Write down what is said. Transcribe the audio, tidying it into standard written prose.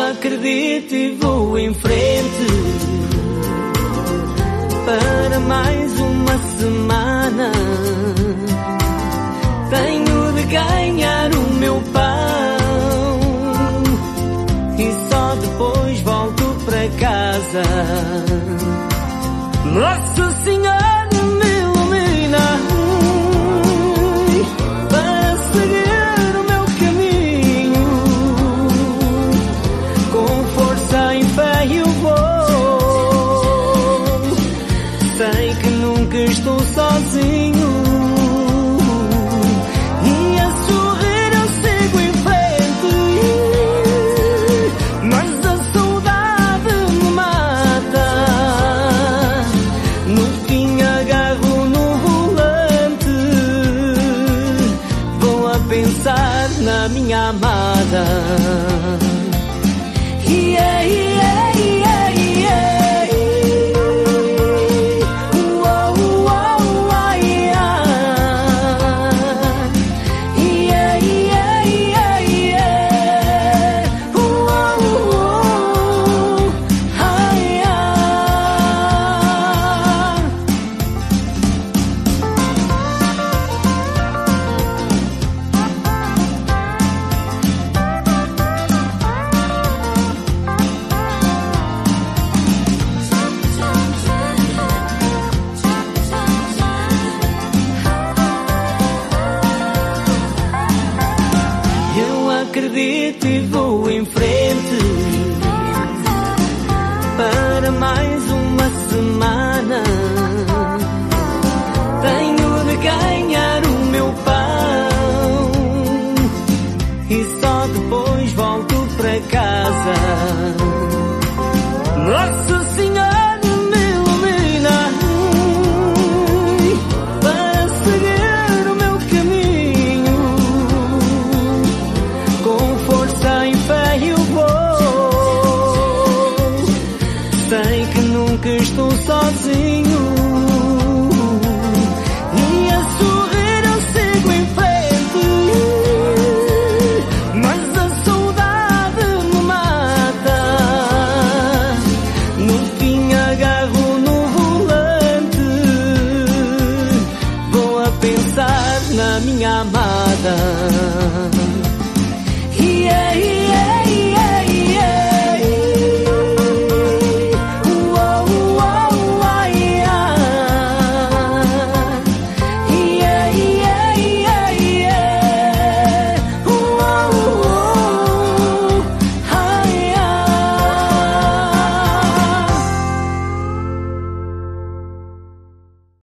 acredito e vou em frente para mais uma semana. Tenho de ganhar o meu pão e só depois volto para casa. Nossa Senhora me ilumina para seguir o meu caminho. Com força e fé eu vou. Sei que nunca estou sozinho. E a sorrir eu sigo em frente. Mas a saudade me mata. No fim agarro no volante. Vou a pensar na minha amada. Yeah, yeah, yeah, yeah. Uou, uou, uau, yeah. Yeah, yeah, yeah, yeah. Uou, uou, ah, yeah. Eu acredito e vou em frente para mais uma semana. Tenho de ganhar o meu pão e só depois volto para casa. Nossa Senhora me ilumina para seguir o meu caminho. Com força e fé eu vou. Sei que nunca estou sozinho. E a sorrir eu sigo em frente. Mas a saudade me mata. No fim agarro no volante. Vou a pensar na minha amada. Yeah, yeah.